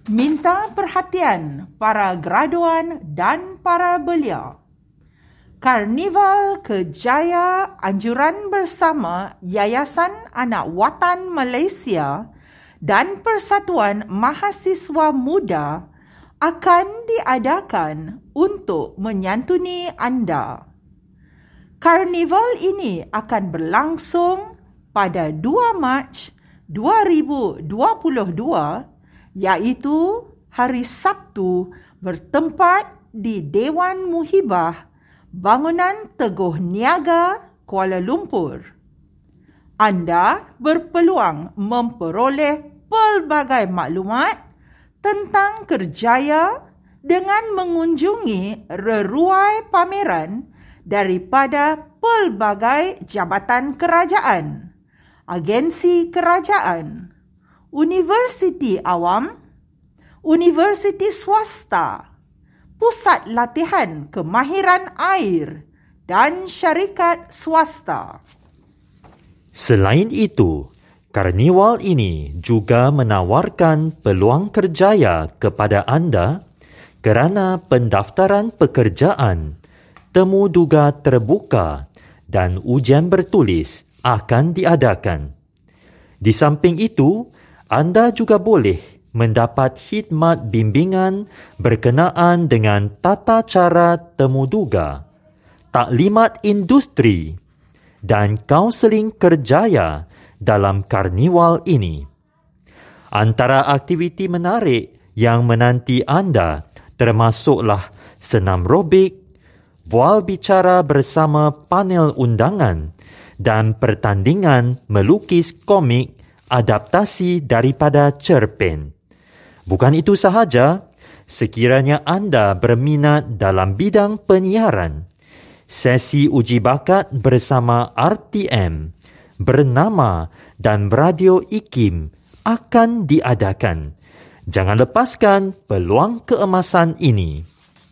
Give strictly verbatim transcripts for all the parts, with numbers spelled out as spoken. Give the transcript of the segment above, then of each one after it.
minta perhatian para graduan dan para belia. Karnival Kerjaya Anjuran Bersama Yayasan Anak Watan Malaysia dan Persatuan Mahasiswa Muda akan diadakan untuk menyantuni anda. Karnival ini akan berlangsung pada dua Mac dua ribu dua puluh dua, iaitu hari Sabtu, bertempat di Dewan Muhibah, Bangunan Teguh Niaga, Kuala Lumpur. Anda berpeluang memperoleh pelbagai maklumat tentang kerjaya dengan mengunjungi reruai pameran daripada pelbagai jabatan kerajaan, agensi kerajaan, universiti awam, universiti swasta, pusat latihan kemahiran air dan syarikat swasta. Selain itu, karnival ini juga menawarkan peluang kerjaya kepada anda kerana pendaftaran pekerjaan, temu duga terbuka dan ujian bertulis akan diadakan. Di samping itu, anda juga boleh mendapat khidmat bimbingan berkenaan dengan tata cara temuduga, taklimat industri dan kaunseling kerjaya dalam karnival ini. Antara aktiviti menarik yang menanti anda termasuklah senam robik, bual bicara bersama panel undangan dan pertandingan melukis komik adaptasi daripada cerpen. Bukan itu sahaja, sekiranya anda berminat dalam bidang penyiaran, sesi uji bakat bersama R T M, Bernama dan Radio IKIM akan diadakan. Jangan lepaskan peluang keemasan ini.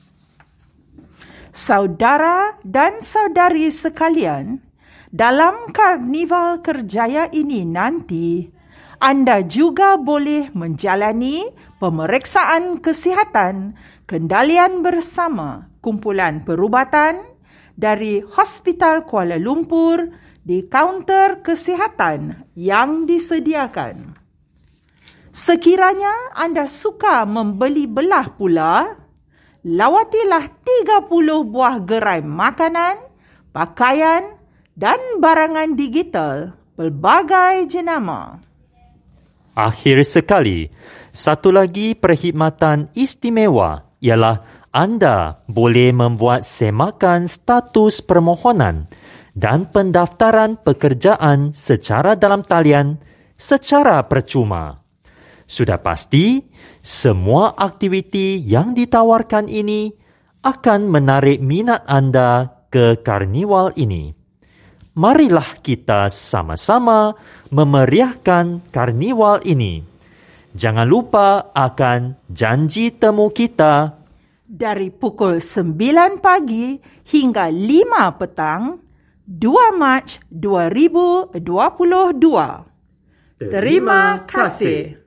Saudara dan saudari sekalian, dalam karnival kerjaya ini nanti, anda juga boleh menjalani pemeriksaan kesihatan kendalian bersama kumpulan perubatan dari Hospital Kuala Lumpur di kaunter kesihatan yang disediakan. Sekiranya anda suka membeli belah pula, lawatilah tiga puluh buah gerai makanan, pakaian dan barangan digital pelbagai jenama. Akhir sekali, satu lagi perkhidmatan istimewa ialah anda boleh membuat semakan status permohonan dan pendaftaran pekerjaan secara dalam talian secara percuma. Sudah pasti, semua aktiviti yang ditawarkan ini akan menarik minat anda ke karnival ini. Marilah kita sama-sama memeriahkan karnival ini. Jangan lupa akan janji temu kita dari pukul sembilan pagi hingga lima petang, dua Mac dua ribu dua puluh dua. Terima kasih.